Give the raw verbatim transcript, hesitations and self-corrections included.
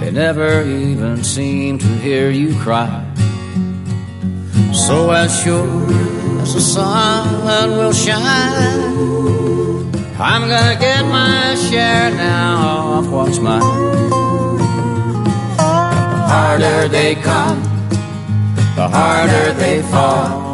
they never even seem to hear you cry. So as sure as the sun will shine, I'm gonna get my share now of what's mine. The harder they come, the harder they fall.